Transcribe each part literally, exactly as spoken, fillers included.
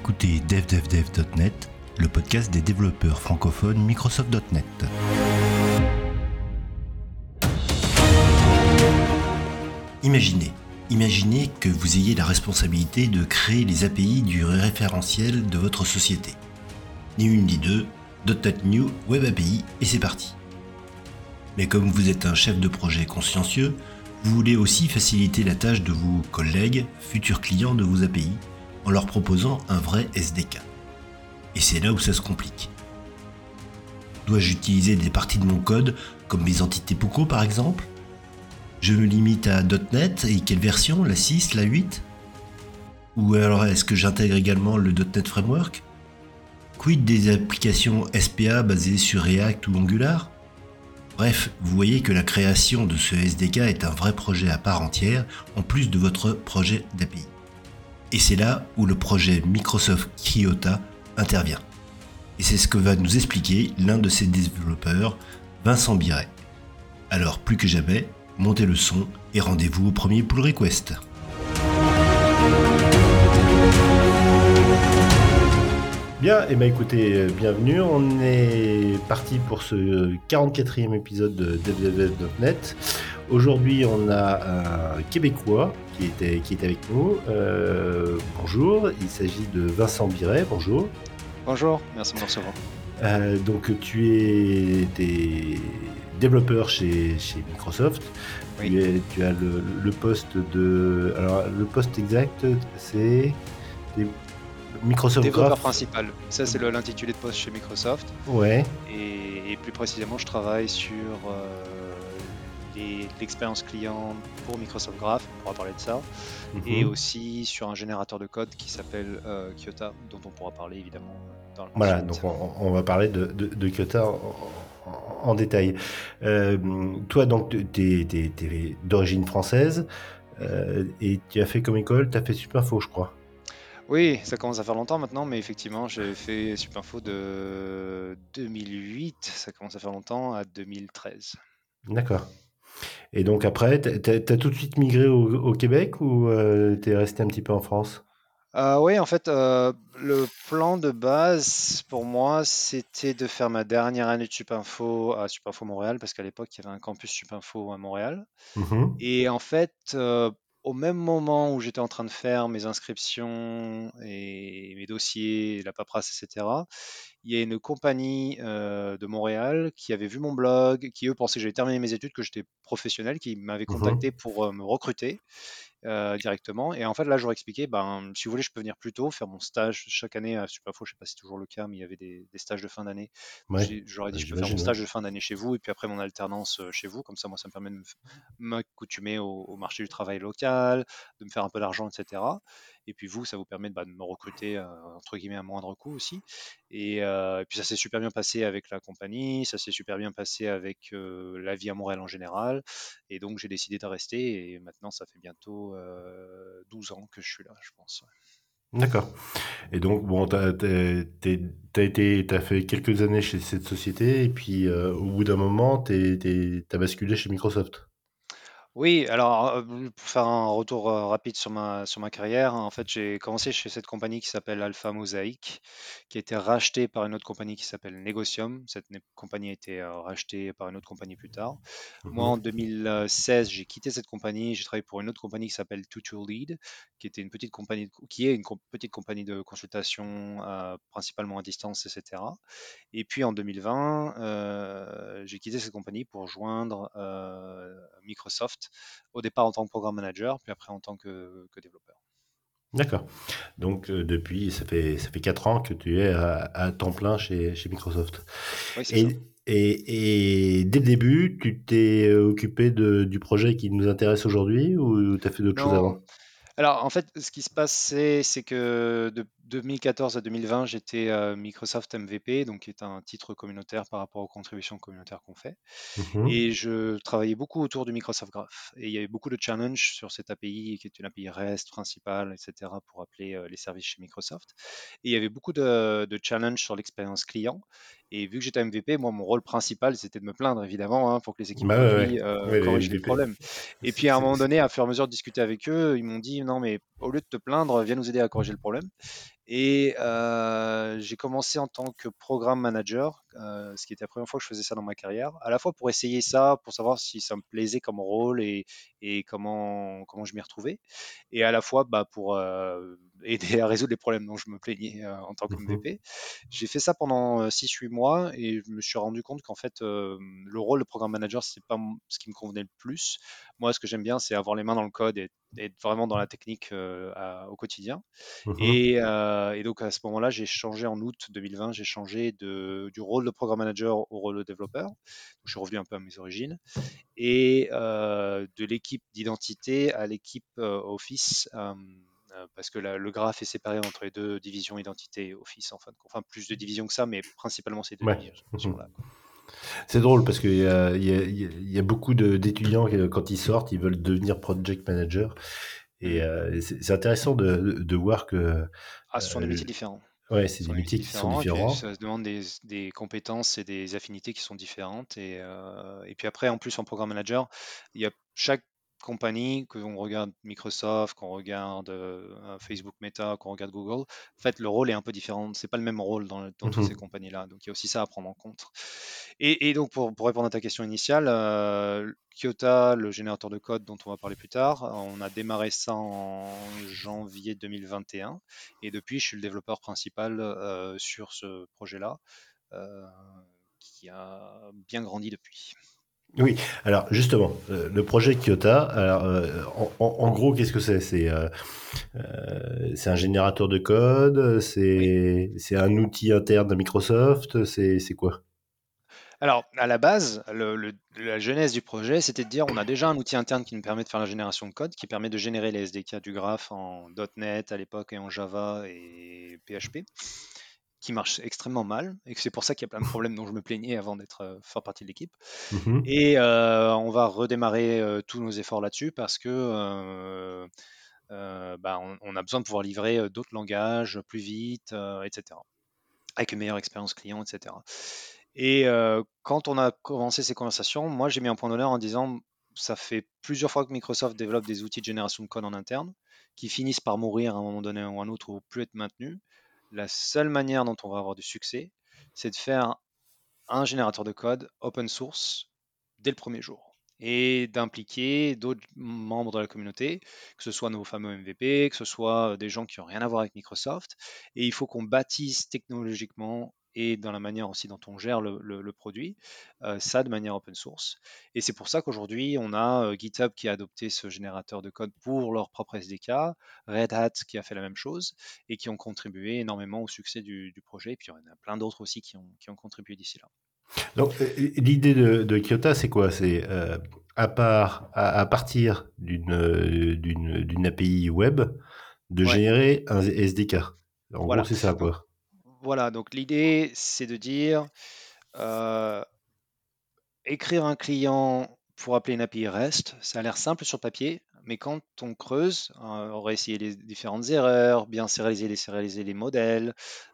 écoutez dev dev dev point net, le podcast des développeurs francophones Microsoft point net. Imaginez, imaginez que vous ayez la responsabilité de créer les A P I du référentiel de votre société. Ni une ni deux, .NET New Web A P I et c'est parti. Mais comme vous êtes un chef de projet consciencieux, vous voulez aussi faciliter la tâche de vos collègues, futurs clients de vos A P I, en leur proposant un vrai S D K. Et c'est là où ça se complique. Dois-je utiliser des parties de mon code, comme mes entités P O C O par exemple ? Je me limite à .NET et quelle version ? La six, la huit ? Ou alors est-ce que j'intègre également le .NET Framework ? Quid des applications S P A basées sur React ou Angular ? Bref, vous voyez que la création de ce S D K est un vrai projet à part entière, en plus de votre projet d'A P I. Et c'est là où le projet Microsoft Kyota intervient. Et c'est ce que va nous expliquer l'un de ses développeurs, Vincent Biret. Alors plus que jamais, montez le son et rendez-vous au premier pull request. Bien, et eh bien écoutez, bienvenue, on est parti pour ce quarante-quatrième épisode de dev dev dev point net. Aujourd'hui, on a un Québécois qui est, qui est avec nous. Euh, bonjour, il s'agit de Vincent Biret, bonjour. Bonjour, merci de me recevoir. Euh, donc tu es des développeur chez, chez Microsoft. Oui. Tu, es, tu as le, le poste de... Alors le poste exact, c'est... Des... Microsoft Développeur Graph. principal, ça c'est le, l'intitulé de poste chez Microsoft. Ouais. Et, et plus précisément, je travaille sur euh, les, l'expérience client pour Microsoft Graph, on pourra parler de ça, Mm-hmm. et aussi sur un générateur de code qui s'appelle euh, Kyota, dont on pourra parler évidemment dans le Voilà, suite. donc on, on va parler de, de, de Kyota en, en, en détail. Euh, toi, donc, tu es d'origine française euh, et tu as fait comme école, tu as fait Supinfo, je crois. Oui, ça commence à faire longtemps maintenant, mais effectivement, j'ai fait Supinfo de deux mille huit, ça commence à faire longtemps, à deux mille treize. D'accord. Et donc après, tu as tout de suite migré au, au Québec ou euh, tu es resté un petit peu en France ? Euh, oui, en fait, euh, le plan de base pour moi, c'était de faire ma dernière année de Supinfo à Supinfo Montréal, parce qu'à l'époque, il y avait un campus Supinfo à Montréal. Mm-hmm. Et en fait, euh, au même moment où j'étais en train de faire mes inscriptions et mes dossiers, la paperasse, et cetera, il y a une compagnie euh, de Montréal qui avait vu mon blog, qui eux pensaient que j'avais terminé mes études, que j'étais professionnel, qui m'avait Mm-hmm. contacté pour euh, me recruter euh, directement. Et en fait, là, j'aurais expliqué, ben, si vous voulez, je peux venir plus tôt, faire mon stage chaque année à Supinfo. Je sais pas si c'est toujours le cas, mais il y avait des, des stages de fin d'année. Ouais, J'ai- J'aurais dit, bah, je peux faire mon j'imagine. Ouais. stage de fin d'année chez vous et puis après mon alternance euh, chez vous. Comme ça, moi, ça me permet de me f- m'accoutumer au, au marché du travail local, de me faire un peu d'argent, et cetera. Et puis vous, ça vous permet de, bah, de me recruter euh, entre guillemets à moindre coût aussi. Et, euh, et puis ça s'est super bien passé avec la compagnie, ça s'est super bien passé avec euh, la vie à Montréal en général. Et donc j'ai décidé de rester et maintenant ça fait bientôt euh, douze ans que je suis là, je pense. D'accord. Et donc, bon, t'as, t'as, t'es- t'as été, t'as fait quelques années chez cette société et puis euh, au bout d'un moment, t'es, t'es, t'as basculé chez Microsoft. Oui, alors euh, pour faire un retour euh, rapide sur ma, sur ma carrière, en fait j'ai commencé chez cette compagnie qui s'appelle Alpha Mosaic, qui a été rachetée par une autre compagnie qui s'appelle Negocium. Cette ne- compagnie a été euh, rachetée par une autre compagnie plus tard. Moi en Mhm. deux mille seize, j'ai quitté cette compagnie, j'ai travaillé pour une autre compagnie qui s'appelle Tutu Lead, qui était une petite compagnie, de- qui est une com- petite compagnie de consultation euh, principalement à distance, et cetera. Et puis en deux mille vingt, euh, j'ai quitté cette compagnie pour joindre euh, Microsoft, au départ en tant que programme manager, puis après en tant que, que développeur. D'accord. Donc euh, depuis, ça fait ça fait quatre ans que tu es à, à temps plein chez, chez Microsoft. Oui, c'est ça. Et, et, et dès le début, tu t'es occupé de, du projet qui nous intéresse aujourd'hui ou tu as fait d'autres choses Non, avant? alors, en fait, ce qui se passe, c'est c'est que de deux mille quatorze à deux mille vingt, j'étais euh, Microsoft M V P, donc qui est un titre communautaire par rapport aux contributions communautaires qu'on fait. Mhm. Et je travaillais beaucoup autour du Microsoft Graph. Et il y avait beaucoup de challenges sur cette A P I, qui est une A P I REST principale, et cetera, pour appeler euh, les services chez Microsoft. Et il y avait beaucoup de, de challenges sur l'expérience client. Et vu que j'étais M V P, moi, mon rôle principal, c'était de me plaindre, évidemment, hein, pour que les équipes Bah ouais, ouais. produits euh, Ouais, les corrigent les M V P. problèmes. Et C'est- puis, à un c'est- moment c'est- donné, à fur et à mesure de discuter avec eux, ils m'ont dit, non, mais au lieu de te plaindre, viens nous aider à corriger le problème. Et euh, j'ai commencé en tant que programme manager, euh, ce qui était la première fois que je faisais ça dans ma carrière, à la fois pour essayer ça, pour savoir si ça me plaisait comme rôle et, et comment, comment je m'y retrouvais, et à la fois bah, pour euh, aider à résoudre les problèmes dont je me plaignais euh, en tant qu'M V Mhm. P. J'ai fait ça pendant six huit mois et je me suis rendu compte qu'en fait, euh, le rôle de programme manager, c'est pas m- ce qui me convenait le plus. Moi, ce que j'aime bien, c'est avoir les mains dans le code et être vraiment dans la technique euh, à- au quotidien. Mhm. Et, euh, et donc à ce moment-là, j'ai changé en août deux mille vingt, j'ai changé de, du rôle de programme manager au rôle de développeur. Donc, je suis revenu un peu à mes origines. Et euh, de l'équipe d'identité à l'équipe euh, Office, euh, euh, parce que la- le graphe est séparé entre les deux divisions identité et Office, en fin de compte. Enfin, plus de divisions que ça, mais principalement ces deux Ouais. Mhm. divisions-là, quoi. C'est drôle parce qu'il y a, il y a- il y a- il y a beaucoup de- d'étudiants qui, quand ils sortent, ils veulent devenir project manager. Et Mhm. euh, c'est c'est intéressant de, de, de voir que Ah, ce sont des euh, métiers différents. ouais, c'est Ce des sont des métiers métiers qui sont différents, et puis différents. ça se demande des, des compétences et des affinités qui sont différentes. Et, euh, et puis après, en plus, en programme manager, il y a chaque compagnie, que l'on regarde Microsoft, qu'on regarde euh, Facebook Meta, qu'on regarde Google, en fait, le rôle est un peu différent. C'est pas le même rôle dans, dans toutes ces Mhm. compagnies-là. Donc, il y a aussi ça à prendre en compte. Et, et donc, pour, pour répondre à ta question initiale, euh, Kyota, le générateur de code dont on va parler plus tard, on a démarré ça en janvier deux mille vingt et un. Et un. Et depuis, je suis le développeur principal euh, sur ce projet-là, euh, qui a bien grandi depuis. Oui, alors justement, euh, le projet Kyoto, alors, euh, en, en- en gros, qu'est-ce que c'est? C'est euh, euh, c'est un générateur de code, Oui. c'est c'est un outil interne de Microsoft, c'est c'est quoi? Alors, à la base, le- le- la genèse du projet, c'était de dire on a déjà un outil interne qui nous permet de faire la génération de code, qui permet de générer les S D K du graphe en .NET à l'époque et en Java et P H P, qui marche extrêmement mal, et que c'est pour ça qu'il y a plein de problèmes dont je me plaignais avant d'être euh, faire partie de l'équipe. Mhm. Et euh, on va redémarrer euh, tous nos efforts là-dessus parce que euh, euh, bah, on, on a besoin de pouvoir livrer euh, d'autres langages plus vite, euh, et cetera. Avec une meilleure expérience client, et cetera. Et euh, quand on a commencé ces conversations, moi j'ai mis un point d'honneur en disant ça fait plusieurs fois que Microsoft développe des outils de génération de code en interne qui finissent par mourir à un moment donné ou à un autre ou plus être maintenus. La seule manière dont on va avoir du succès, c'est de faire un générateur de code open source dès le premier jour et d'impliquer d'autres membres de la communauté, que ce soit nos fameux M V P, que ce soit des gens qui n'ont rien à voir avec Microsoft. Et il faut qu'on bâtisse technologiquement et dans la manière aussi dont on gère le, le- le produit, euh, ça de manière open source. Et c'est pour ça qu'aujourd'hui, on a euh, GitHub qui a adopté ce générateur de code pour leur propre S D K, Red Hat qui a fait la même chose et qui ont contribué énormément au succès du, du projet. Et puis il y en a plein d'autres aussi qui ont, qui ont contribué d'ici là. Donc, euh, l'idée de, de Kyoto, c'est quoi? C'est euh, à part, à, à partir d'une euh, d'une d'une A P I web, de Ouais, générer un S D K. En gros, voilà. c'est ça, Donc quoi. voilà, donc l'idée, c'est de dire euh, écrire un client pour appeler une A P I REST, ça a l'air simple sur papier, mais quand on creuse, euh, on va essayer les différentes erreurs, bien sérialiser les, sérialiser les modèles,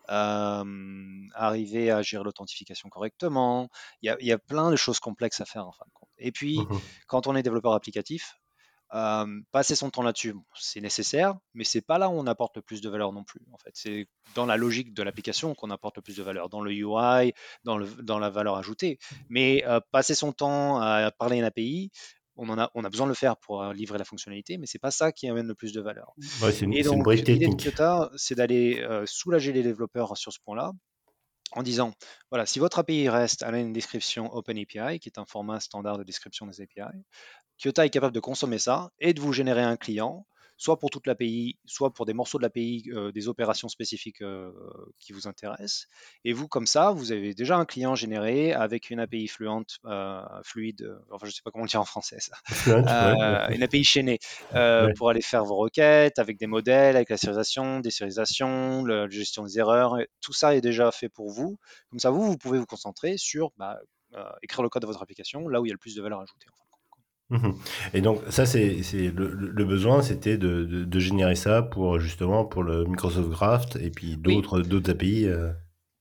euh, arriver à gérer l'authentification correctement. Il y a, il y a plein de choses complexes à faire en fin de compte. Et puis, Mhm. quand on est développeur applicatif, euh, passer son temps là-dessus, bon, c'est nécessaire, mais c'est pas là où on apporte le plus de valeur non plus. En fait, c'est dans la logique de l'application qu'on apporte le plus de valeur, dans le U I, dans, le, dans la valeur ajoutée. Mais euh, passer son temps à parler une A P I, on, en a, on a besoin de le faire pour euh, livrer la fonctionnalité, mais c'est pas ça qui amène le plus de valeur. Ouais, c'est une, Et c'est une donc, brique l'idée de technique. Kyoto, c'est d'aller euh, soulager les développeurs sur ce point-là en disant, voilà, si votre A P I REST a une description OpenAPI, qui est un format standard de description des A P I, Kyoto est capable de consommer ça et de vous générer un client, soit pour toute l'A P I, soit pour des morceaux de l'A P I, euh, des opérations spécifiques euh, qui vous intéressent. Et vous, comme ça, vous avez déjà un client généré avec une A P I fluente, euh, fluide, euh, enfin je ne sais pas comment le dire en français, ça, Fluent, ouais. euh, une A P I chaînée euh, Ouais. pour aller faire vos requêtes avec des modèles, avec la sérialisation, désérialisation, la gestion des erreurs. Tout ça est déjà fait pour vous. Comme ça, vous, vous pouvez vous concentrer sur bah, euh, écrire le code de votre application là où il y a le plus de valeur ajoutée. En fin de compte. Mhm. Et donc ça, c'est c'est le, le- le besoin, c'était de, de, de générer ça pour justement pour le Microsoft Graph et puis Oui, d'autres d'autres A P I. euh.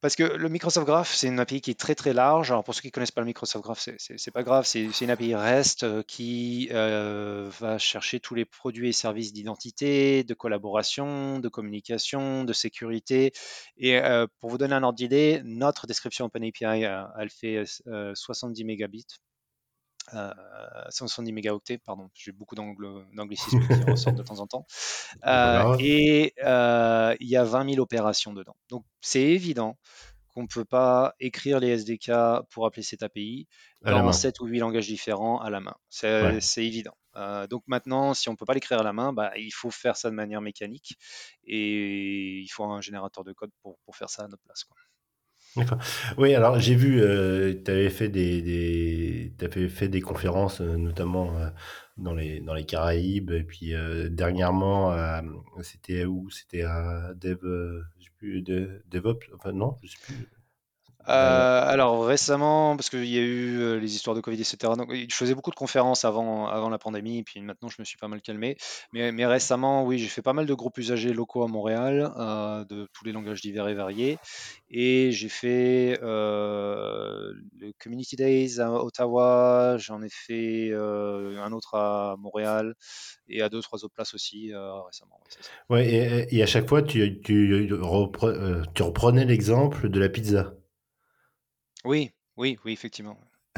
Parce que le Microsoft Graph, c'est une A P I qui est très très large. Alors pour ceux qui connaissent pas le Microsoft Graph, c'est c'est- c'est pas grave. C'est c'est une A P I REST euh, qui euh, va chercher tous les produits et services d'identité, de collaboration, de communication, de sécurité. Et euh, pour vous donner un ordre d'idée, notre description OpenAPI, euh, elle fait euh, soixante-dix mégabits. Euh, soixante-dix mégaoctets, pardon, j'ai beaucoup d'anglo- d'anglicismes qui ressortent de temps en temps. C'est pas Euh, grave. et euh, il y a vingt mille opérations dedans. Donc c'est évident qu'on ne peut pas écrire les S D K pour appeler cette A P I À la dans main. sept ou huit langages différents à la main. C'est Ouais. c'est évident. Euh, donc maintenant, si on ne peut pas l'écrire à la main, bah, il faut faire ça de manière mécanique et il faut un générateur de code pour, pour faire ça à notre place, quoi. D'accord. Oui, alors j'ai vu, euh, tu avais fait des, des, t'avais fait des conférences, euh, notamment euh, dans les, dans les Caraïbes, et puis euh, dernièrement, euh, c'était où? C'était à Dev, euh, je sais plus, de, DevOps, enfin non, je sais plus. Euh, Euh, alors récemment, parce qu'il y a eu euh, les histoires de Covid, et cetera. Donc, je faisais beaucoup de conférences avant, avant la pandémie, et puis maintenant je me suis pas mal calmé. Mais, mais récemment, oui, j'ai fait pas mal de groupes usagers locaux à Montréal, euh, de tous les langages divers et variés. Et j'ai fait euh, le Community Days à Ottawa, j'en ai fait euh, un autre à Montréal et à deux, trois autres places aussi euh, récemment. Ouais, c'est ça. ouais, et, et à chaque fois, tu, tu, repre- euh, tu reprenais l'exemple de la pizza. Oui, oui, oui, effectivement.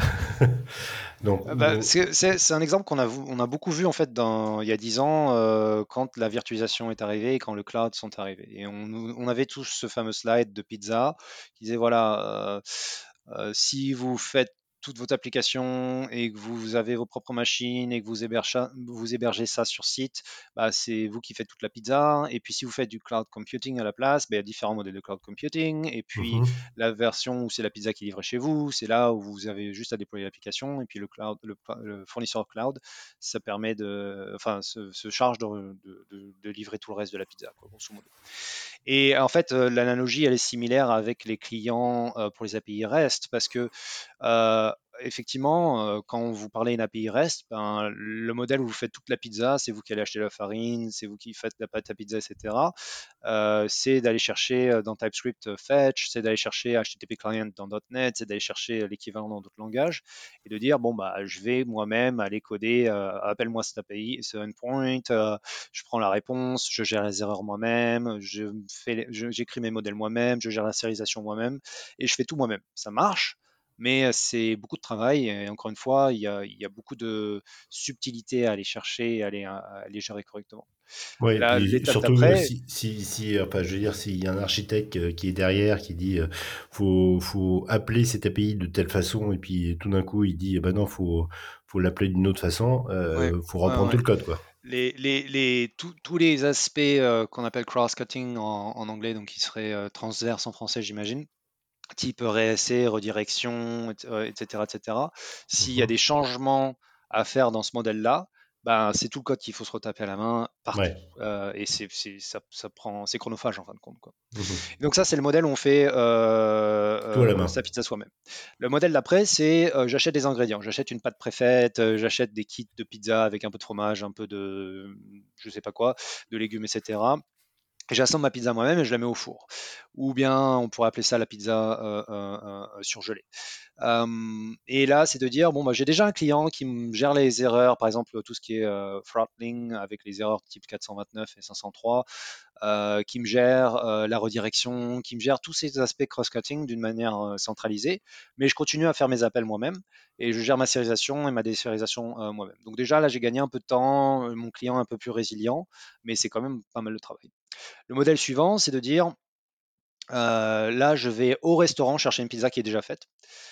Donc, Euh, bah, donc, c'est c'est- c'est un exemple qu'on a, vu- on a beaucoup vu en fait dans, il y a dix ans euh, quand la virtualisation est arrivée et quand le cloud sont arrivés. Et on, nous- on avait tous ce fameux slide de pizza qui disait voilà, euh, euh, si vous faites toute votre application et que vous avez vos propres machines et que vous hébergez, vous hébergez ça sur site, bah, c'est vous qui faites toute la pizza. Et puis si vous faites du cloud computing à la place, bah, il y a différents modèles de cloud computing. Et puis mhm. la version où c'est la pizza qui est livrée chez vous, c'est là où vous avez juste à déployer l'application. Et puis le cloud, le, le fournisseur cloud, ça permet de, enfin, se, se charge de, de- de- de livrer tout le reste de la pizza, quoi, grosso modo. Et en fait, euh, l'analogie, elle est similaire avec les clients euh, pour les A P I REST parce que euh, effectivement, euh, quand vous parlez une A P I REST, ben, le modèle où vous faites toute la pizza, c'est vous qui allez acheter la farine, c'est vous qui faites la pâte à pizza, et cetera. Euh, c'est d'aller chercher euh, dans TypeScript euh, fetch, c'est d'aller chercher H T T P client dans .NET, c'est d'aller chercher euh, l'équivalent dans d'autres langages et de dire bon bah je vais moi-même aller coder, euh, appelle-moi cette A P I, ce endpoint, euh, je prends la réponse, je gère les erreurs moi-même, je fais, je- j'écris mes modèles moi-même, je gère la sérialisation moi-même et je fais tout moi-même. Ça marche, mais c'est beaucoup de travail et encore une fois, il y a, il y a beaucoup de subtilité à aller chercher et à aller, à aller gérer correctement. Ouais, et Là, puis l'étape surtout euh, d'après, si, si, si, enfin, je veux dire, s'il y a un architecte euh, qui est derrière, qui dit, euh, faut, faut appeler cette A P I de telle façon, et puis tout d'un coup, il dit, eh ben non, faut, faut l'appeler d'une autre façon, ouais, euh, faut ouais, reprendre tout ouais. le code, quoi. Les, les, les, tous tous les aspects euh, qu'on appelle cross-cutting en, en anglais, donc qui seraient euh, transverses en français, j'imagine, type R S C, redirection, et- euh, et cetera, et cetera. S'il y a des Mhm. changements à faire dans ce modèle-là, ben, c'est tout le code qu'il faut se retaper à la main partout. Ouais. Euh, et c'est, c'est- ça, ça prend, c'est chronophage en fin de compte, quoi. Mhm. Et donc ça, c'est le modèle où on fait euh, Tout à la euh, main. sa pizza soi-même. Le modèle d'après, c'est euh, j'achète des ingrédients. J'achète une pâte préfaite, euh, j'achète des kits de pizza avec un peu de fromage, un peu de je sais pas quoi, de légumes, et cetera. Et j'assemble ma pizza moi-même et je la mets au four. Ou bien on pourrait appeler ça la pizza euh, euh, euh, surgelée. Euh, et là, c'est de dire, bon, bah, j'ai déjà un client qui me gère les erreurs, par exemple tout ce qui est euh, throttling avec les erreurs type quatre cent vingt-neuf et cinq cent trois, euh, qui me gère euh, la redirection, qui me gère tous ces aspects cross-cutting d'une manière euh, centralisée, mais je continue à faire mes appels moi-même et je gère ma sérialisation et ma désérialisation euh, moi-même. Donc déjà, là, j'ai gagné un peu de temps, euh, mon client est un peu plus résilient, mais c'est quand même pas mal de travail. Le modèle suivant, c'est de dire, euh, là, je vais au restaurant chercher une pizza qui est déjà faite.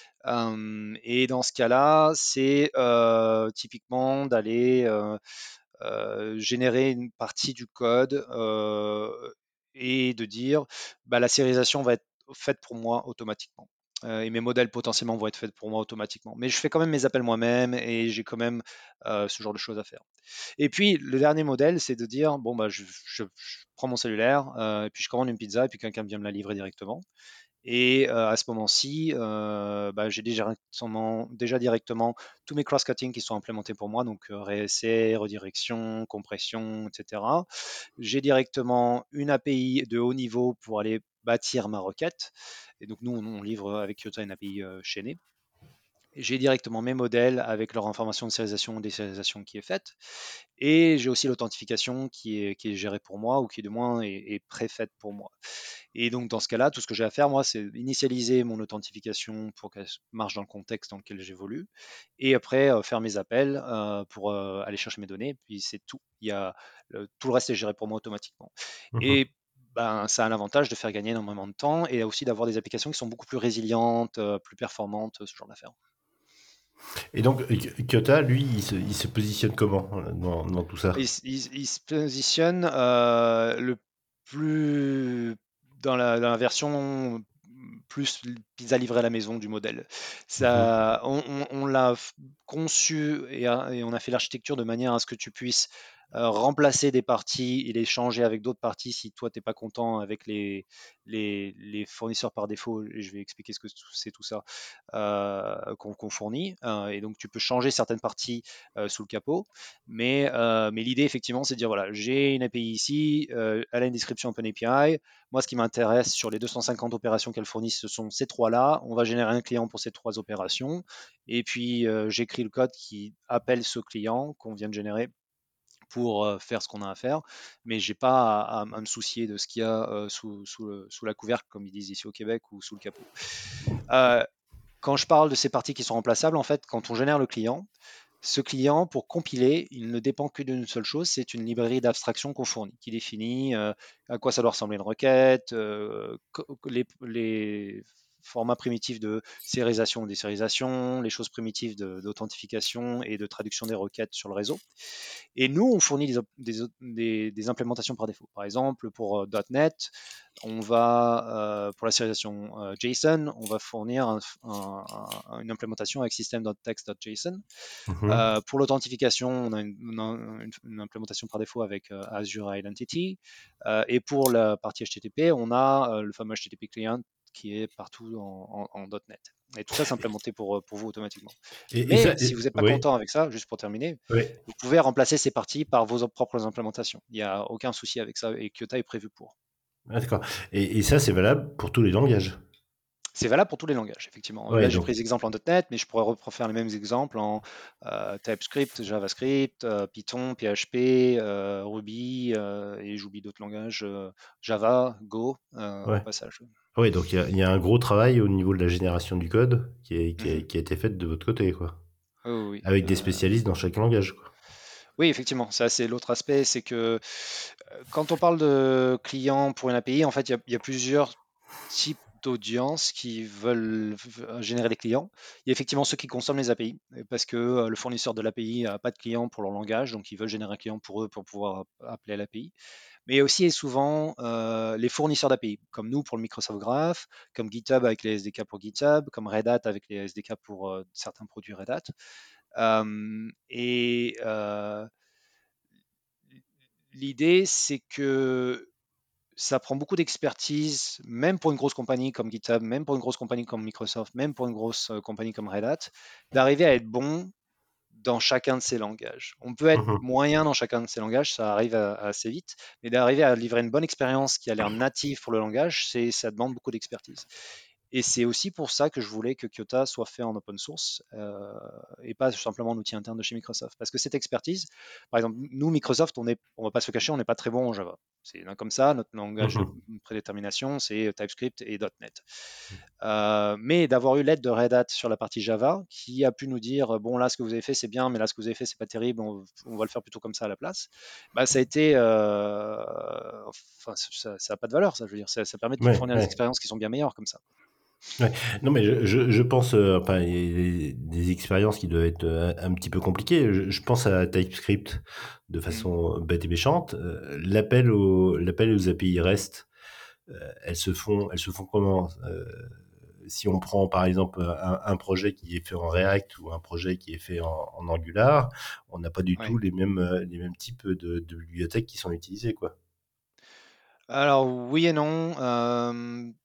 Euh, et dans ce cas-là, c'est euh, typiquement d'aller euh, euh, générer une partie du code euh, et de dire bah, la sérialisation va être faite pour moi automatiquement. Euh, et mes modèles potentiellement vont être faits pour moi automatiquement. Mais je fais quand même mes appels moi-même et j'ai quand même euh, ce genre de choses à faire. Et puis le dernier modèle, c'est de dire bon bah je, je- je prends mon cellulaire euh, et puis je commande une pizza et puis quelqu'un vient me la livrer directement. Et euh, à ce moment-ci, euh, bah, j'ai déjà, directement- déjà directement tous mes cross-cutting qui sont implémentés pour moi, donc euh, R S C, redirection, compression, et cetera. J'ai directement une A P I de haut niveau pour aller bâtir ma requête. Et donc, nous, on, on livre avec Kyoto une A P I euh, chaînée. J'ai directement mes modèles avec leur information de sérialisation et désérialisation qui est faite. Et j'ai aussi l'authentification qui est, qui est gérée pour moi ou qui, de moins, est, est préfaite pour moi. Et donc, dans ce cas-là, tout ce que j'ai à faire, moi, c'est initialiser mon authentification pour qu'elle marche dans le contexte dans lequel j'évolue. Et après, euh, faire mes appels euh, pour euh, aller chercher mes données. Puis c'est tout. Il y a, le- tout le reste est géré pour moi automatiquement. Mhm. Et ben, ça a l'avantage de faire gagner énormément de temps et aussi d'avoir des applications qui sont beaucoup plus résilientes, euh, plus performantes, ce genre d'affaires. Et donc, Ky- Kyoto, lui, il se, il se positionne comment euh, dans, dans tout ça? Il, s- il s- il se positionne euh, le plus dans la, dans la version plus pizza livrée à la maison du modèle. Mhm. Ça, on on- on l'a f- conçu et, a- et on a fait l'architecture de manière à ce que tu puisses euh, remplacer des parties et les changer avec d'autres parties si toi t'es pas content avec les, les, les fournisseurs par défaut. Et je vais expliquer ce que c'est tout ça euh, qu'on qu'on fournit. Euh, et donc tu peux changer certaines parties euh, sous le capot. Mais, euh, mais l'idée, effectivement, c'est de dire voilà, j'ai une A P I ici, euh, elle a une description OpenAPI. Moi, ce qui m'intéresse sur les deux cent cinquante opérations qu'elle fournit, ce sont ces trois-là. On va générer un client pour ces trois opérations. Et puis, euh, j'écris le code qui appelle ce client qu'on vient de générer pour euh, faire ce qu'on a à faire. Mais j'ai pas à, à- à me soucier de ce qu'il y a euh, sous, sous, le- sous la couvercle, comme ils disent ici au Québec, ou sous le capot. Euh, Quand je parle de ces parties qui sont remplaçables, en fait, quand on génère le client, ce client, pour compiler, il ne dépend que d'une seule chose, c'est une librairie d'abstraction qu'on fournit, qui définit euh, à quoi ça doit ressembler une requête, euh, les, les formats primitifs de sérialisation ou désérialisation, les choses primitives de- d'authentification et de traduction des requêtes sur le réseau. Et nous, on fournit des, des, des- des implémentations par défaut. Par exemple, pour euh, .NET, on va, euh, pour la sérialisation euh, JSON, on va fournir un- un- un- une implémentation avec system.text.json. Mhm. Euh, pour l'authentification, on a une, on a une- une implémentation par défaut avec euh, Azure Identity. Euh, et pour la partie H T T P, on a euh, le fameux H T T P client qui est partout en, en- en .NET. Et tout ça, c'est implémenté pour, euh, pour vous automatiquement. Et, et ça, Mais si et- vous n'êtes pas oui, content avec ça, juste pour terminer, oui. vous pouvez remplacer ces parties par vos propres implémentations. Il n'y a aucun souci avec ça et Kyoto est prévu pour. Ah, d'accord. Et, et ça, c'est valable pour tous les langages. C'est valable pour tous les langages, effectivement. Là, Ouais, j'ai donc. pris des exemples en .NET, mais je pourrais refaire les mêmes exemples en euh, TypeScript, JavaScript, euh, Python, P H P, euh, Ruby, euh, et j'oublie d'autres langages, euh, Java, Go, euh, au Ouais. passage. Ouais, donc il y a, il y a un gros travail au niveau de la génération du code qui, est, qui, Mhm. est- qui a été fait de votre côté, quoi. Oui, oui, oui. Avec des Euh, spécialistes dans chaque langage, quoi. oui, effectivement, ça c'est l'autre aspect, c'est que euh, quand on parle de clients pour une A P I, en fait, il y a, il y a plusieurs types d'audience qui veulent v- générer des clients. Il y a effectivement ceux qui consomment les A P I, euh, parce que euh, le fournisseur de l'A P I n'a pas de client pour leur langage, donc ils veulent générer un client pour eux pour pouvoir appeler l'A P I. Mais il y a aussi et souvent euh, les fournisseurs d'A P I, comme nous pour le Microsoft Graph, comme GitHub avec les S D K pour GitHub, comme Red Hat avec les S D K pour euh, certains produits Red Hat. Euh, et euh, l'idée, c'est que ça prend beaucoup d'expertise, même pour une grosse compagnie comme GitHub, même pour une grosse compagnie comme Microsoft, même pour une grosse euh, compagnie comme Red Hat, d'arriver à être bon dans chacun de ces langages. On peut être Mhm. moyen dans chacun de ces langages, ça arrive à- assez vite, mais d'arriver à livrer une bonne expérience qui a l'air native pour le langage, c'est, ça demande beaucoup d'expertise. Et c'est aussi pour ça que je voulais que Kyoto soit fait en open source euh, et pas simplement un outil interne de chez Microsoft. Parce que cette expertise, par exemple, nous, Microsoft, on est, on va pas se le cacher, on n'est pas très bon en Java. C'est comme ça, notre langage de Mhm. prédétermination, c'est TypeScript et .NET. Euh, mais d'avoir eu l'aide de Red Hat sur la partie Java, qui a pu nous dire bon là ce que vous avez fait c'est bien, mais là ce que vous avez fait c'est pas terrible, on, on va le faire plutôt comme ça à la place. Bah ça a été, euh, enfin ça n'a pas de valeur ça, je veux dire, ça, ça permet de Ouais, fournir des ouais, expériences qui sont bien meilleures comme ça. ouais. Non, mais je, je, je pense, euh, enfin, il y a des expériences qui doivent être euh, un, petit peu compliquées. Je, je pense à TypeScript de Mhm. façon bête et méchante. Euh, l'appel aux, l'appel aux A P I REST, euh, elles se font, elles se font comment? Euh, si on prend par exemple un, un projet qui est fait en React ou un projet qui est fait en, en Angular, on n'a pas du tout Ouais. les mêmes, euh, les mêmes types de, de bibliothèques qui sont utilisées, quoi. Alors oui et non. Euh,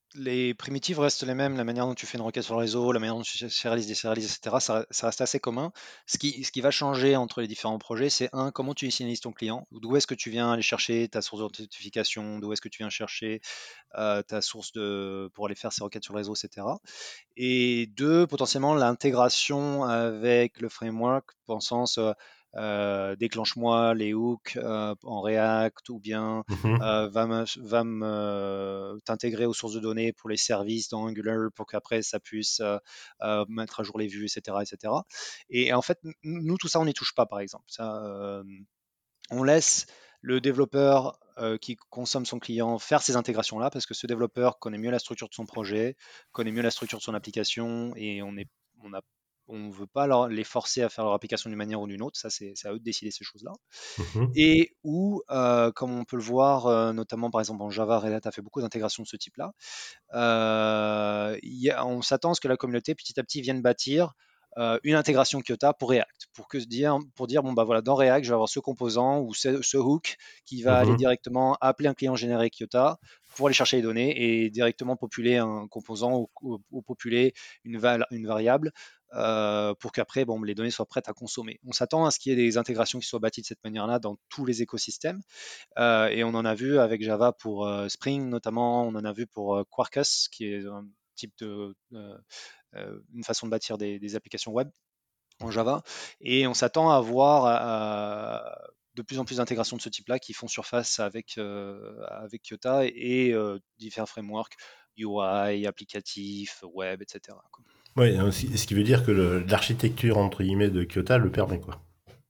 les primitives restent les mêmes, la manière dont tu fais une requête sur le réseau, la manière dont tu sérialises, désérialises, et cetera, ça, ça reste assez commun. Ce qui, ce qui va changer entre les différents projets, c'est un, comment tu initialises ton client, d'où est-ce que tu viens aller chercher ta source d'authentification, d'où est-ce que tu viens chercher euh, ta source de, pour aller faire ces requêtes sur le réseau, et cetera. Et deux, potentiellement l'intégration avec le framework, dans le sens euh, euh, déclenche-moi les hooks euh, en React ou bien Mhm. euh, va me- va me, euh, t'intégrer aux sources de données pour les services dans Angular pour qu'après ça puisse euh, euh, mettre à jour les vues, et cetera, et cetera. Et en fait, n- nous, tout ça, on n'y touche pas, par exemple. Ça, euh, on laisse le développeur euh, qui consomme son client faire ces intégrations-là parce que ce développeur connaît mieux la structure de son projet, connaît mieux la structure de son application et on est, on a, on veut pas leur- les forcer à faire leur application d'une manière ou d'une autre. Ça, c'est c'est à eux de décider ces choses-là. Mhm. Et où, euh, comme on peut le voir, euh, notamment par exemple en Java, Red Hat a fait beaucoup d'intégrations de ce type-là. Euh, il y a- on s'attend à ce que la communauté petit à petit vienne bâtir euh, une intégration Kyoto pour React, pour que se dire, pour dire bon bah voilà, dans React, je vais avoir ce composant ou ce, ce hook qui va aller Mhm. directement appeler un client généré Kyoto pour aller chercher les données et directement populer un composant ou, ou- ou populer une, val- une variable euh, pour qu'après bon, les données soient prêtes à consommer. On s'attend à ce qu'il y ait des intégrations qui soient bâties de cette manière-là dans tous les écosystèmes. Euh, et on en a vu avec Java pour euh, Spring notamment, on en a vu pour euh, Quarkus, qui est un type de, euh, euh, une façon de bâtir des, des applications web en Java. Et on s'attend à voir euh, de plus en plus d'intégrations de ce type-là qui font surface avec, euh, avec Kyoto et euh, différents frameworks, U I, applicatifs, web, et cetera quoi. Ouais, hein, ce ce qui veut dire que le- l'architecture entre guillemets de Kyoto le permet quoi.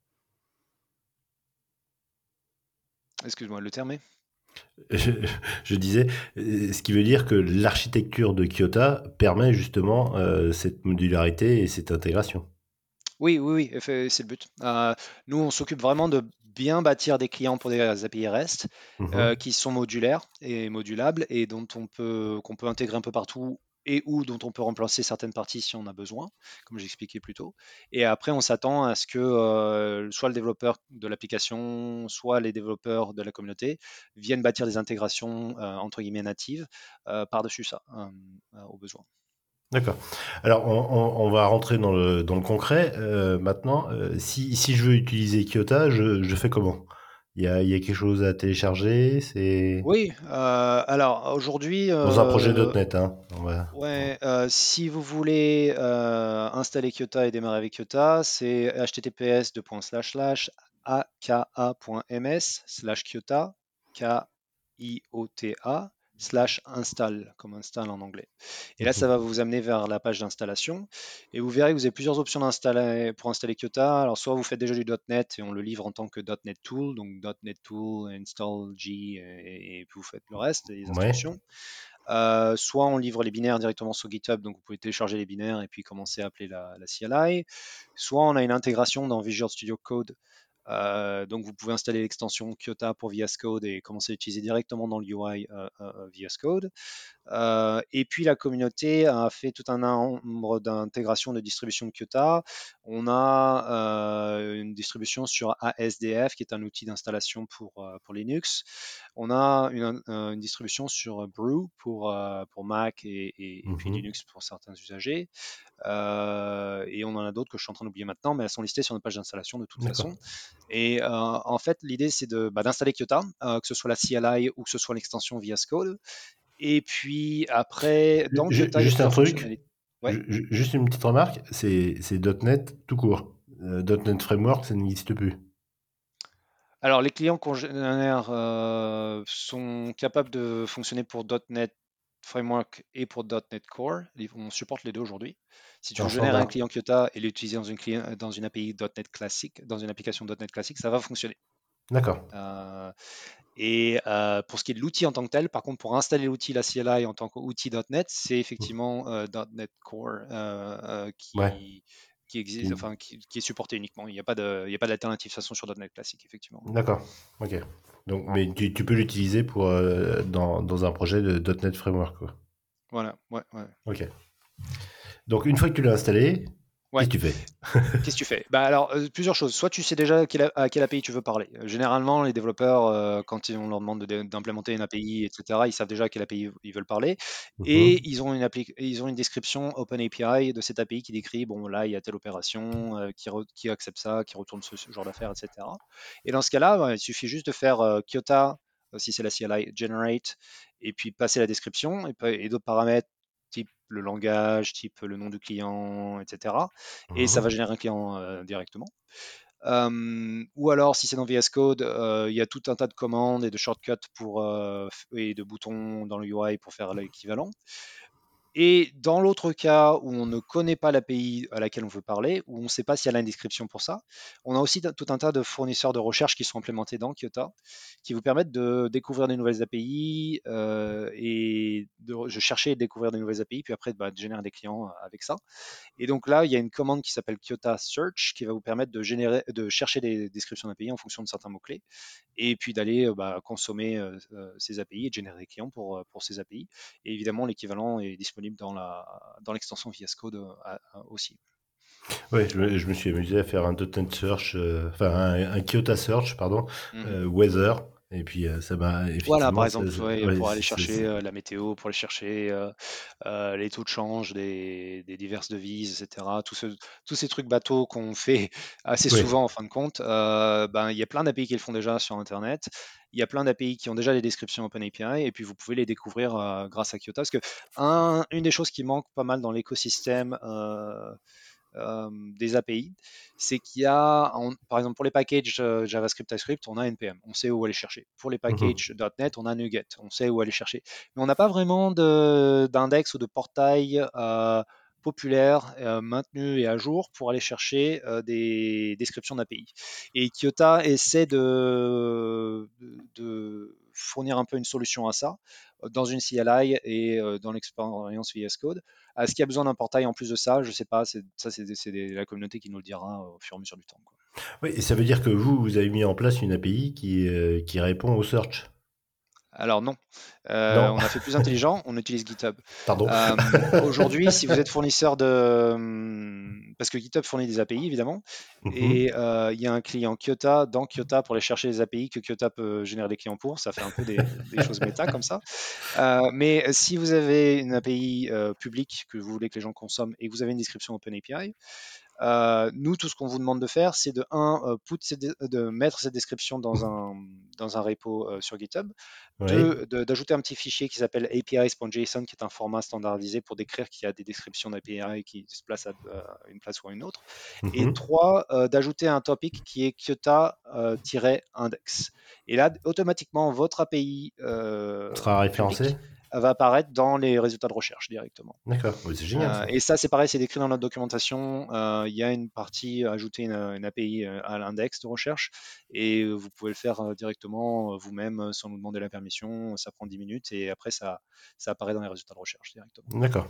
Excuse-moi, le terme est. Je, je disais, euh, ce qui veut dire que l'architecture de Kyoto permet justement euh, cette modularité et cette intégration. Oui, oui, oui, effe- c'est le but. Euh, nous, on s'occupe vraiment de bien bâtir des clients pour des A P I REST euh, Mhm. qui sont modulaires et modulables et dont on peut, qu'on peut intégrer un peu partout et ou dont on peut remplacer certaines parties si on a besoin, comme j'expliquais plus tôt. Et après, on s'attend à ce que euh, soit le développeur de l'application, soit les développeurs de la communauté viennent bâtir des intégrations euh, entre guillemets natives euh, par-dessus ça, euh, euh, au besoin. D'accord. Alors, on, on- on va rentrer dans le, dans le concret. Euh, maintenant, euh, si, si je veux utiliser Kyoto, je, je fais comment? Il y a, il y a quelque chose à télécharger, c'est Oui, euh, alors aujourd'hui, dans un projet euh, .dot net, hein. On va... ouais, euh, si vous voulez euh, installer Kyoto et démarrer avec Kyoto, c'est https deux points slash slash aka.ms slash Kyoto, K-I-O-T-A, slash install, comme install en anglais. Et là, ça va Mhm. vous amener vers la page d'installation. Et vous verrez que vous avez plusieurs options d'installer, pour installer Kyoto. Alors, soit vous faites déjà du .NET et on le livre en tant que .NET Tool, donc .NET Tool, install, G, et, et puis vous faites le reste, les Ouais. instructions. Euh, soit on livre les binaires directement sur GitHub, donc vous pouvez télécharger les binaires et puis commencer à appeler la, la C L I. Soit on a une intégration dans Visual Studio Code, euh, donc vous pouvez installer l'extension Kyoto pour V S Code et commencer à l'utiliser directement dans le U I euh, euh, V S Code. Euh, et puis la communauté a fait tout un nombre d'intégrations de distribution de Kyoto. On a euh, une distribution sur A S D F, qui est un outil d'installation pour, euh, pour Linux. On a une, euh, une distribution sur Brew pour, euh, pour Mac et, et- et puis Mhm. Linux pour certains usagers. Euh, et on en a d'autres que je suis en train d'oublier maintenant, mais elles sont listées sur notre page d'installation de toute D'accord. façon. Et euh, en fait, l'idée, c'est de, bah, d'installer Kyoto, euh, que ce soit la C L I ou que ce soit l'extension V S Code. Et puis après, dans Ju- Kyoto, il y a Juste un plusieurs truc, fonctionnalités. Ouais. ju- ju- juste une petite remarque, c'est c'est .NET tout court. Euh, .NET Framework, ça n'existe plus. Alors, les clients qu'on génère euh, sont capables de fonctionner pour .NET Framework et pour .NET Core. On supporte les deux aujourd'hui. Si tu veux Alors, générer un standard. client Kyoto et l'utiliser dans une, client- dans une A P I .NET classique, dans une application .NET classique, ça va fonctionner. D'accord. Euh, et euh, pour ce qui est de l'outil en tant que tel, par contre, pour installer l'outil, la C L I en tant qu'outil .NET, c'est effectivement euh, .NET Core euh, euh, Ouais. qui, qui existe, Qui- enfin, qui, qui est supporté uniquement. Il n'y a pas de, il y a pas d'alternative de toute façon sur .NET classique, effectivement. D'accord. Ok. Donc, mais tu, tu peux l'utiliser pour euh, dans, dans un projet de .NET Framework, quoi. Voilà, ouais, ouais. Ok. Donc, une fois que tu l'as installé, Ouais. Qu'est-ce que tu fais? Qu'est-ce que tu fais? Bah alors, heu, plusieurs choses. Soit tu sais déjà quel a à quel A P I tu veux parler. Heu, généralement, les développeurs, heu, quand ils on leur demande de dé d'implémenter une A P I et cetera, ils savent déjà à quel A P I ils veulent parler et Mhm. ils ont une appli ils ont une description OpenAPI de cette A P I qui décrit, bon là, il y a telle opération, heu, qui re qui accepte ça, qui retourne ce ce genre d'affaires et cetera et dans ce cas-là, bah, il suffit juste de faire, heu, Kyota, heu, si c'est la C L I, generate et puis passer la description et pa et d'autres paramètres, type le langage, type le nom du client et cetera et ça va Mhm. générer un client euh, directement. Euh, ou alors, si c'est dans V S Code, euh, il y a tout un tas de commandes et de shortcuts pour, euh, et de boutons dans le U I pour faire l'équivalent. Et dans l'autre cas où on ne connaît pas l'A P I à laquelle on veut parler, où on ne sait pas si elle a une description pour ça, on a aussi tout un tas de fournisseurs de recherche qui sont implémentés dans Kyoto, qui vous permettent de découvrir des nouvelles A P I euh, et de, de chercher et de découvrir des nouvelles A P I, puis après bah, de générer des clients euh, avec ça. Et donc là, il y a une commande qui s'appelle Kyoto Search qui va vous permettre de, générer, de chercher des descriptions d'A P I en fonction de certains mots-clés et puis d'aller euh, bah, consommer euh, euh, ces A P I et de générer des clients pour, euh, pour ces A P I. Et évidemment, l'équivalent est disponible dans la, dans l'extension V S Code euh, à- à- aussi. Ouais, je me, je me suis amusé à faire un dot net search, euh, enfin un, un Kyoto search, pardon, Mhm. euh, weather, et puis euh, ça m'a Voilà, par effectivement, ça, exemple, ça- ouais, ouais, pour aller c'est- chercher c'est- euh, la météo, pour aller chercher euh, euh, les taux de change des, des diverses devises, et cetera. Tout ce- tous ces trucs bateaux qu'on fait assez ouais. souvent en fin de compte, euh, ben, il y a plein d'A P I qui le font déjà sur Internet. Il y a plein d'A P I qui ont déjà des descriptions OpenAPI et puis vous pouvez les découvrir euh, grâce à Kyoto. Parce que un- une des choses qui manque pas mal dans l'écosystème euh, euh, des A P I, c'est qu'il y a, en- par exemple, pour les packages euh, JavaScript, TypeScript, on a N P M, on sait où aller chercher. Pour les Mhm. packages .NET, on a NuGet, on sait où aller chercher. Mais on n'a pas vraiment de- d'index ou de portail euh, populaire, euh, maintenu et à jour pour aller chercher euh, des descriptions d'A P I. Et Kyoto essaie de, de- de fournir un peu une solution à ça euh, dans une C L I et euh, dans l'expérience V S Code. Est-ce qu'il y a besoin d'un portail en plus de ça? Je sais pas. C'est- Ça, c'est c'est des- la communauté qui nous le dira au fur et à mesure du temps, quoi. Oui, et ça veut dire que vous, vous avez mis en place une A P I qui, euh, qui répond au search. Alors non, Euh, Non, on a fait plus intelligent, on utilise GitHub. pardon. Euh, Aujourd'hui, si vous êtes fournisseur de... hum, Parce que GitHub fournit des A P I, évidemment, Mhm. et euh, il y a un client Kyoto dans Kyoto pour aller chercher les A P I que Kyoto peut générer des clients pour. Ça fait un peu des, des choses méta comme ça. Euh, mais si vous avez une A P I euh, publique que vous voulez que les gens consomment et que vous avez une description OpenAPI, Euh, nous, tout ce qu'on vous demande de faire, c'est de, un, euh, put ces dé- de mettre cette description dans un, dans un repo euh, sur GitHub, Oui. deux, de- d'ajouter un petit fichier qui s'appelle A P Is.json, qui est un format standardisé pour décrire qu'il y a des descriptions d'A P I qui se placent à, à une place ou à une autre, et Mhm. trois, euh, d'ajouter un topic qui est Kyoto-index. Et là, automatiquement, votre A P I On euh, sera référencé. publique va apparaître dans les résultats de recherche directement. D'accord. Oui, c'est génial Euh, ça. et ça, c'est pareil, c'est décrit dans notre documentation. Euh, Il y a une partie, euh, ajouter une, une A P I euh, à l'index de recherche, et euh, vous pouvez le faire euh, directement euh, vous-même euh, sans nous demander la permission. Ça prend dix minutes et après, ça, ça apparaît dans les résultats de recherche directement. D'accord.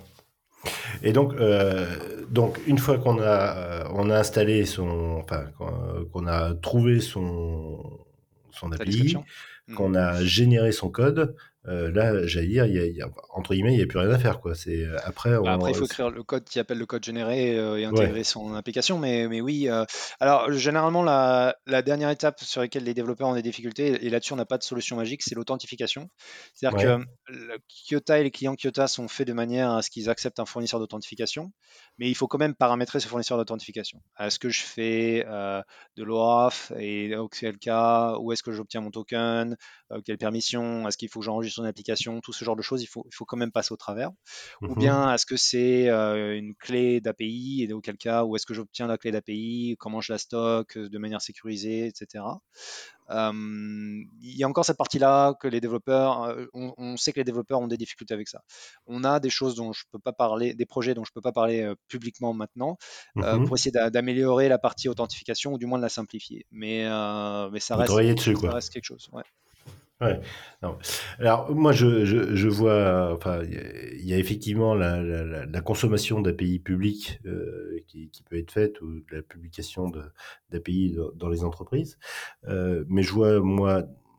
Et donc, euh, donc une fois qu'on a, euh, on a installé son, enfin, qu'on qu'on a trouvé son, son Ta A P I, description? Mhm. qu'on a généré son code, euh, là, j'allais dire, il y a, il y a- entre guillemets, il n'y a plus rien à faire, quoi. C'est après, Bah, après, il on, faut écrire le code qui appelle le code généré euh, et ouais, intégrer son application. Mais, mais oui, euh, alors généralement, la, la dernière étape sur laquelle les développeurs ont des difficultés, et là-dessus, on n'a pas de solution magique, c'est l'authentification. C'est-à-dire que ouais, le Kyoto et les clients Kyoto sont faits de manière à ce qu'ils acceptent un fournisseur d'authentification, mais il faut quand même paramétrer ce fournisseur d'authentification. Est-ce que je fais euh, de l'OAuth et auquel cas, où est-ce que j'obtiens mon token, euh, quelles permissions, est-ce qu'il faut que j'enregistre une application, tout ce genre de choses, il faut, il faut quand même passer au travers. Ou mhm, bien est-ce que c'est euh, une clé d'A P I et auquel cas, où est-ce que j'obtiens la clé d'A P I, comment je la stocke euh, de manière sécurisée, et cetera. Euh, il y a encore cette partie-là que les développeurs, euh, on, on sait que les développeurs ont des difficultés avec ça. On a des choses dont je peux pas parler, des projets dont je peux pas parler euh, publiquement maintenant, euh, pour mhm. essayer d'a- d'améliorer la partie authentification ou du moins de la simplifier. Mais, euh, mais ça Vous reste, travaillez dessus, ça quoi. reste quelque chose. Ouais. Ouais. Non. Alors moi je, je, je vois, enfin il y, a il y a effectivement la, la, la- la consommation d'A P I publiques euh, qui, qui peut être faite ou de la publication de d'A P I dans, dans les entreprises, Euh, mais je vois moi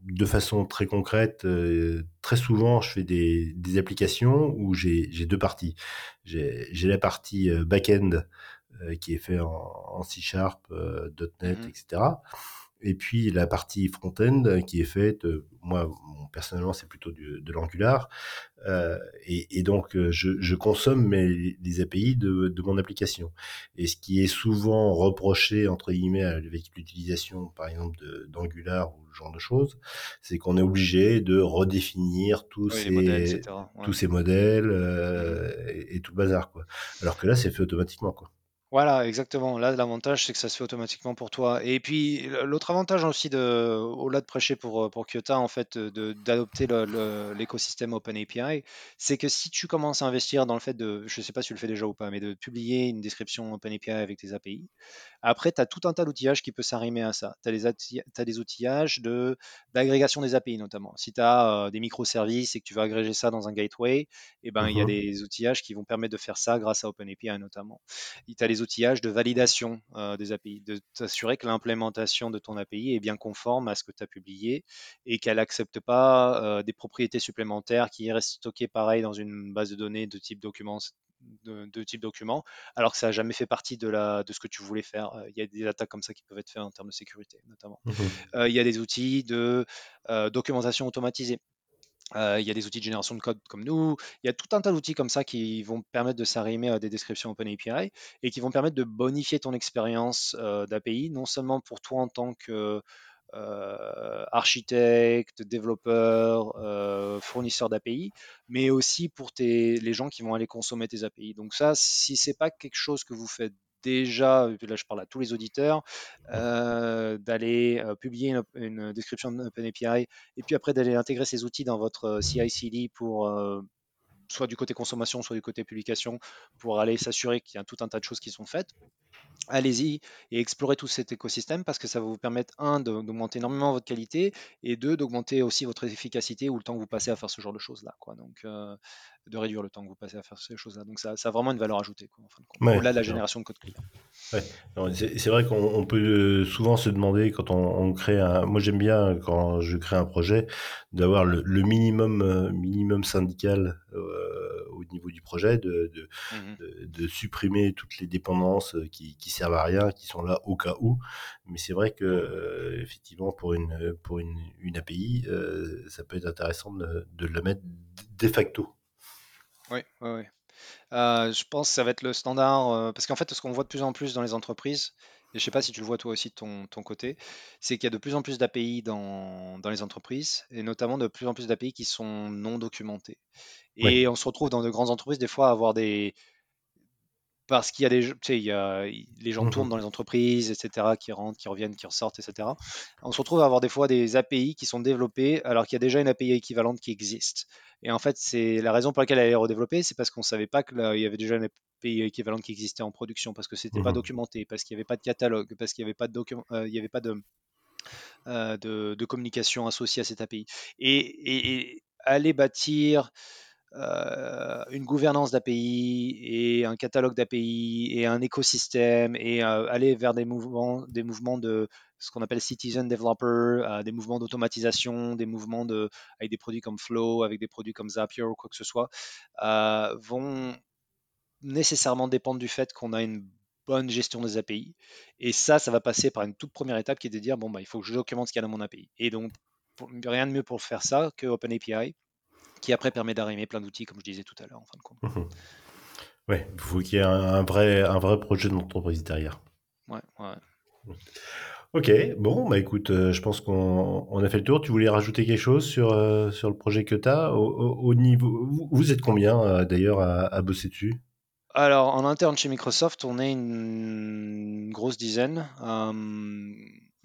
de façon très concrète, euh, très souvent, je fais des, des applications où j'ai j'ai deux parties. J'ai j'ai la partie euh, back-end euh, qui est fait en, en C Sharp, euh, .NET, Mhm. et cetera. Et puis la partie front-end euh, qui est faite, euh, moi mon- personnellement c'est plutôt du- de l'Angular, euh, et, et donc euh, je, je consomme mes, les A P I de, de mon application. Et ce qui est souvent reproché entre guillemets avec l'utilisation par exemple de- d'Angular ou ce genre de choses, c'est qu'on est obligé de redéfinir tous Oui, les modèles, ces et cetera. tous Ouais. ces modèles Mhm. euh, et, et tout le bazar quoi. Alors que là c'est fait automatiquement quoi. Voilà, exactement. Là, l'avantage, c'est que ça se fait automatiquement pour toi. Et puis, l- l'autre avantage aussi, de, au-delà de prêcher pour, euh, pour Kyoto, en fait, euh, de, d'adopter le- le- l'écosystème OpenAPI, c'est que si tu commences à investir dans le fait de, je ne sais pas si tu le fais déjà ou pas, mais de publier une description OpenAPI avec tes A P I, après, tu as tout un tas d'outillages qui peut s'arrimer à ça. Tu as des outillages de, d'agrégation des A P I notamment. Si tu as des microservices et que tu veux agréger ça dans un gateway, eh ben, il y a Mhm, des outillages qui vont permettre de faire ça grâce à OpenAPI notamment. Tu as les outillages de validation euh, des A P I, de t'assurer que l'implémentation de ton A P I est bien conforme à ce que tu as publié et qu'elle n'accepte pas euh, des propriétés supplémentaires qui restent stockées pareil dans une base de données de type document, de, de type document, alors que ça n'a jamais fait partie de, la, de ce que tu voulais faire. Euh, Il y a des attaques comme ça qui peuvent être faites en termes de sécurité, notamment. mhm, Euh, il y a des outils de euh, documentation automatisée. Euh, il y a des outils de génération de code comme nous. Il y a tout un tas d'outils comme ça qui vont permettre de s'arrimer à des descriptions OpenAPI et qui vont permettre de bonifier ton expérience euh, d'A P I, non seulement pour toi en tant que euh, architecte, développeur, euh, fournisseur d'A P I, mais aussi pour tes, les gens qui vont aller consommer tes A P I. Donc ça, si c'est pas quelque chose que vous faites déjà, et puis là je parle à tous les auditeurs, euh, d'aller euh, publier une, une description d'OpenAPI et puis après d'aller intégrer ces outils dans votre euh, C I C D pour euh, soit du côté consommation, soit du côté publication, pour aller s'assurer qu'il y a tout un tas de choses qui sont faites. Allez-y et explorez tout cet écosystème parce que ça va vous permettre, un, de- d'augmenter énormément votre qualité et deux, d'augmenter aussi votre efficacité ou le temps que vous passez à faire ce genre de choses-là, quoi. Donc, euh, de réduire le temps que vous passez à faire ces choses-là. Donc, ça, ça a vraiment une valeur ajoutée, quoi, en fin de compte, ouais, au-delà de la non. génération de code client. Ouais. Non, C'est c'est vrai qu'on on peut euh, souvent se demander quand on, on crée un. Moi, j'aime bien quand je crée un projet d'avoir le, le minimum euh, minimum syndical euh, au niveau du projet, de, de, Mhm. de, de supprimer toutes les dépendances qui, qui servent à rien, qui sont là au cas où. Mais c'est vrai que euh, effectivement pour une pour une, une A P I, euh, ça peut être intéressant de, de la mettre de facto. Oui, oui, oui. Euh, je pense que ça va être le standard, euh, parce qu'en fait, ce qu'on voit de plus en plus dans les entreprises, et je ne sais pas si tu le vois toi aussi de ton, ton côté, c'est qu'il y a de plus en plus d'A P I dans, dans les entreprises, et notamment de plus en plus d'A P I qui sont non documentés. Ouais. Et on se retrouve dans de grandes entreprises des fois à avoir des, parce qu'il y a des, tu sais, il y a, les gens tournent dans Mhm. les entreprises, et cetera, qui rentrent, qui reviennent, qui ressortent, et cetera. On se retrouve à avoir des fois des A P I qui sont développées alors qu'il y a déjà une A P I équivalente qui existe. Et en fait, c'est la raison pour laquelle elle est redéveloppée, c'est parce qu'on ne savait pas qu'il y avait déjà une A P I équivalente qui existait en production, parce que c'était pas Mhm. documenté, parce qu'il n'y avait pas de catalogue, parce qu'il n'y avait pas de document, euh, il y avait pas de, euh, de, de communication associée à cette A P I. Et, et, et aller bâtir euh, une gouvernance d'A P I et un catalogue d'A P I et un écosystème et euh, aller vers des mouvements, des mouvements de ce qu'on appelle citizen developer, euh, des mouvements d'automatisation, des mouvements de, avec des produits comme Flow, avec des produits comme Zapier ou quoi que ce soit, euh, vont nécessairement dépendre du fait qu'on a une bonne gestion des A P I. Et ça, ça va passer par une toute première étape qui est de dire, bon, bah, il faut que je documente ce qu'il y a dans mon A P I. Et donc, pour- rien de mieux pour faire ça que OpenAPI, qui après permet d'arrimer plein d'outils, comme je disais tout à l'heure, en fin de compte. Mhm. Ouais, il faut qu'il y ait un, un vrai, un vrai projet d'entreprise derrière. Ouais, ouais. Ok, bon, bah écoute, euh, je pense qu'on on a fait le tour. Tu voulais rajouter quelque chose sur, euh, sur le projet que tu as au, au- au niveau. Vous, vous êtes combien euh, d'ailleurs à, à bosser dessus? Alors, en interne chez Microsoft, on est une grosse dizaine. euh,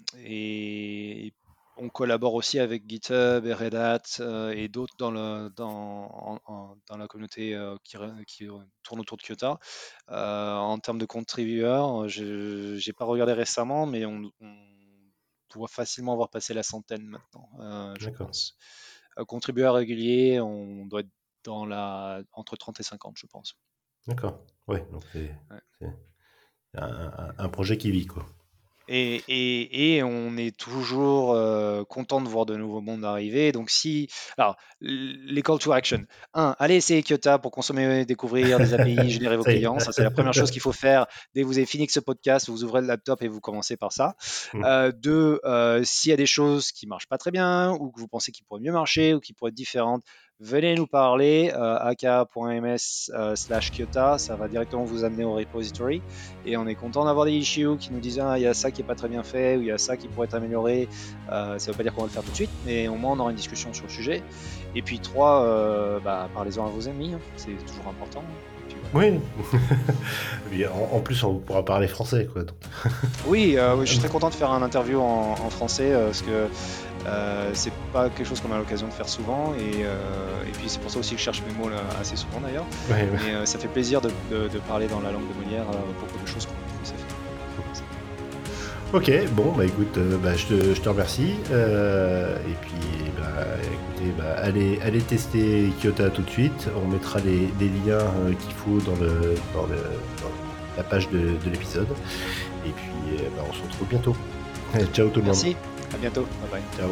et on collabore aussi avec GitHub et Red Hat euh, et d'autres dans, le, dans, en- en- dans la communauté euh, qui, re- qui tourne autour de Kyoto. Euh, en termes de contributeurs, je n'ai pas regardé récemment, mais on, on doit facilement avoir passé la centaine maintenant, euh, je D'accord, pense. Euh, contributeurs réguliers, on doit être dans la, entre trente et cinquante, je pense. d'accord. Ouais, donc c'est Ouais. c'est un, un- un projet qui vit, quoi. Et, et, et on est toujours euh, content de voir de nouveaux mondes arriver. Donc si, alors les call to action. Un, allez essayer Kyoto pour consommer, découvrir des A P I, générer vos Ça y est. clients. Ça c'est la première chose qu'il faut faire dès que vous avez fini que ce podcast. Vous ouvrez le laptop et vous commencez par ça. Mm. Euh, deux, euh, s'il y a des choses qui marchent pas très bien ou que vous pensez qu'ils pourraient mieux marcher ou qui pourraient être différentes, venez nous parler. Euh, aka.ms euh, slash Kyoto, ça va directement vous amener au repository. Et on est content d'avoir des issues qui nous disent ah, il y a ça qui est pas très bien fait ou il y a ça qui pourrait être amélioré. Euh, ça veut pas dire qu'on va le faire tout de suite, mais au moins on aura une discussion sur le sujet. Et puis trois, euh, bah, parlez-en à vos amis, hein. C'est toujours important. Et puis, voilà. Oui. en, en plus, on pourra parler français, quoi. Donc. Oui, euh, oui, je suis très content de faire un interview en, en français euh, parce que euh, c'est pas quelque chose qu'on a l'occasion de faire souvent et, euh, et puis c'est pour ça aussi que je cherche mes mots là, assez souvent d'ailleurs. Ouais, ouais. Mais euh, ça fait plaisir de, de, de parler dans la langue de Molière euh, beaucoup de choses qu'on sait faire. Ok, bon, bah écoute, euh, bah, je, te, je te remercie. Euh, et puis, bah, écoutez, bah, allez, allez tester Kyoto tout de suite. On mettra les, les liens euh, qu'il faut dans, le, dans, le, dans la page de, de l'épisode. Et puis, euh, bah, on se retrouve bientôt. Ciao tout le Merci, monde. à bientôt, bye bye. Ciao.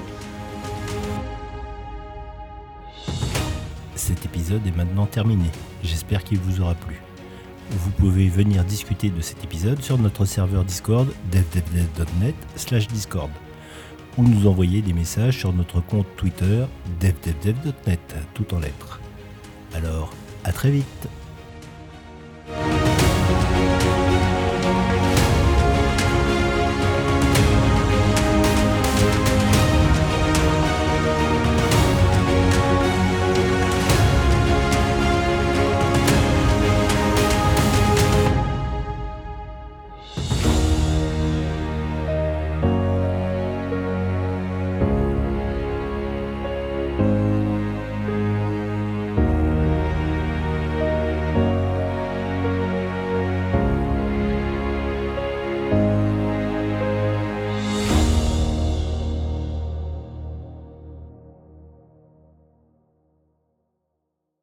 Cet épisode est maintenant terminé. J'espère qu'il vous aura plu. Vous pouvez venir discuter de cet épisode sur notre serveur Discord devdevdev.net slash discord ou nous envoyer des messages sur notre compte Twitter devdevdev.net tout en lettres. Alors, à très vite.